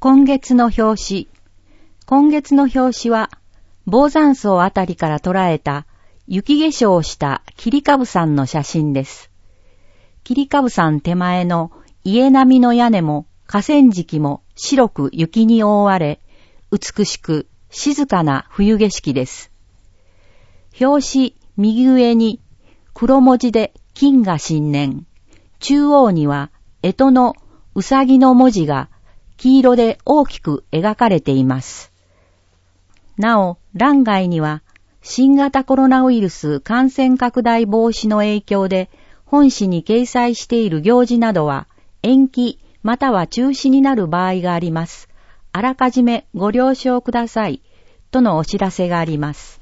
今月の表紙。今月の表紙は、宝山荘あたりから捉えた雪化粧をした切り株山の写真です。切り株山手前の家並みの屋根も河川敷も白く雪に覆われ、美しく静かな冬景色です。表紙右上に黒文字で金が新年、中央には干支のうさぎの文字が黄色で大きく描かれています。なお、欄外には新型コロナウイルス感染拡大防止の影響で本誌に掲載している行事などは延期または中止になる場合があります。あらかじめご了承くださいとのお知らせがあります。